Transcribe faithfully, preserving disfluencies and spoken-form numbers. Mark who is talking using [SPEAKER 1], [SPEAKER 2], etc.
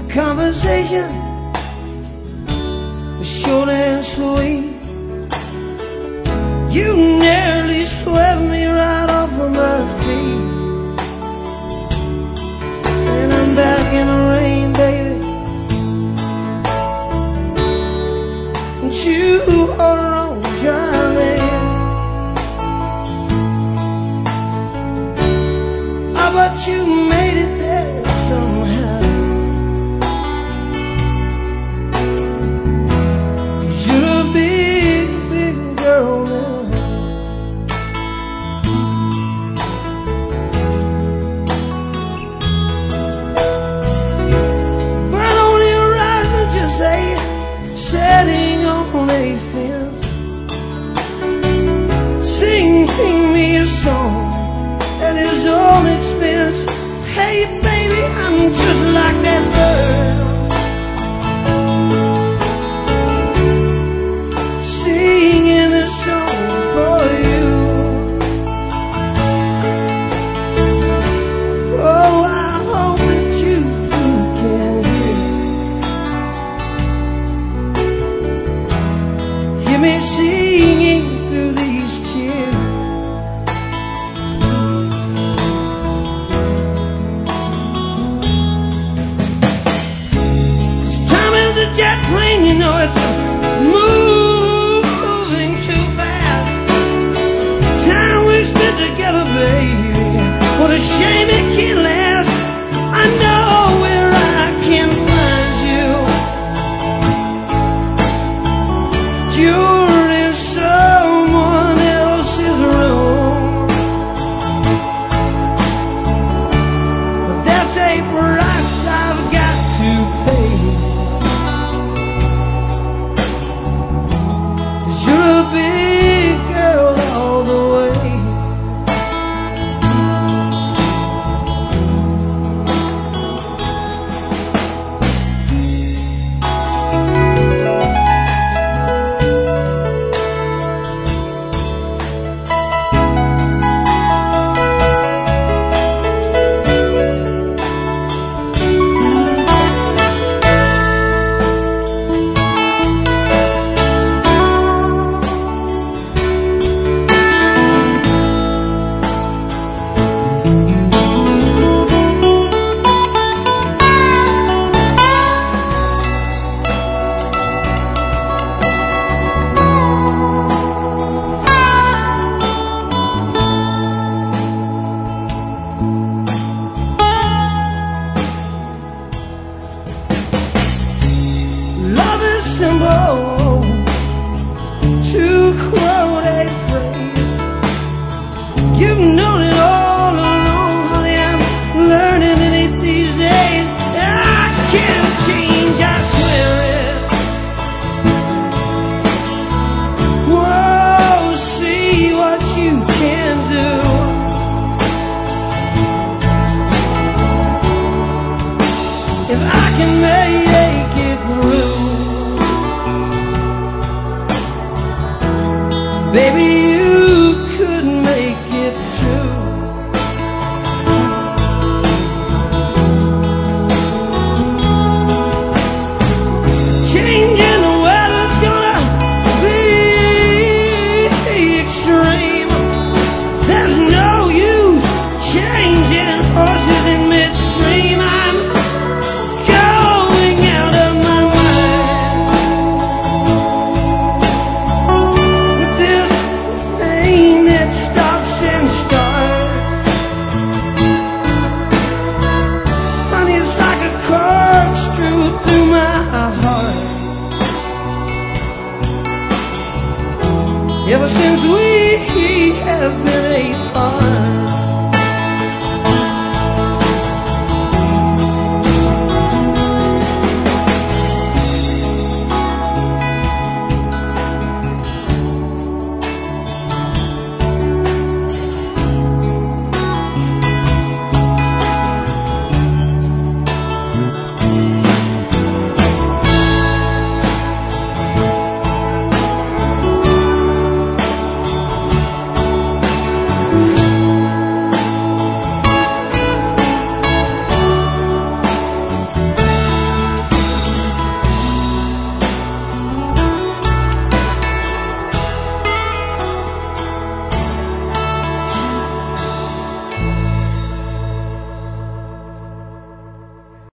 [SPEAKER 1] conversation was short and sweet. You nearly swept me right off of my feet. And I'm back in the rain, baby, and you are on dry land. I bet you made it there somehow. You're a big, big girl now. Burn on the horizon, just say setting on a fence. Sing, sing me a song at his own expense. Hey baby, I'm just like that bird, singing a song for you. Oh, I hope that you can hear, hear me singing through these tears. Jet plane, you know it's moving too fast. Time we spent together, baby, what a shame it can't last. I know where I can find you. You're in someone else's room, but that's a price I've got to pay. You're a big girl all the way. Love is simple, to quote a phrase. You've known it all along, honey, I'm learning it these days. I can't change, I swear it. Whoa, see what you can do. If I can make it through, baby, you could make it true. Changing the weather's gonna be extreme. There's no use changing horses in midstream. I'm going out of my mind with this pain that stops and starts. Honey, it's like a corkscrew through my heart. Ever since we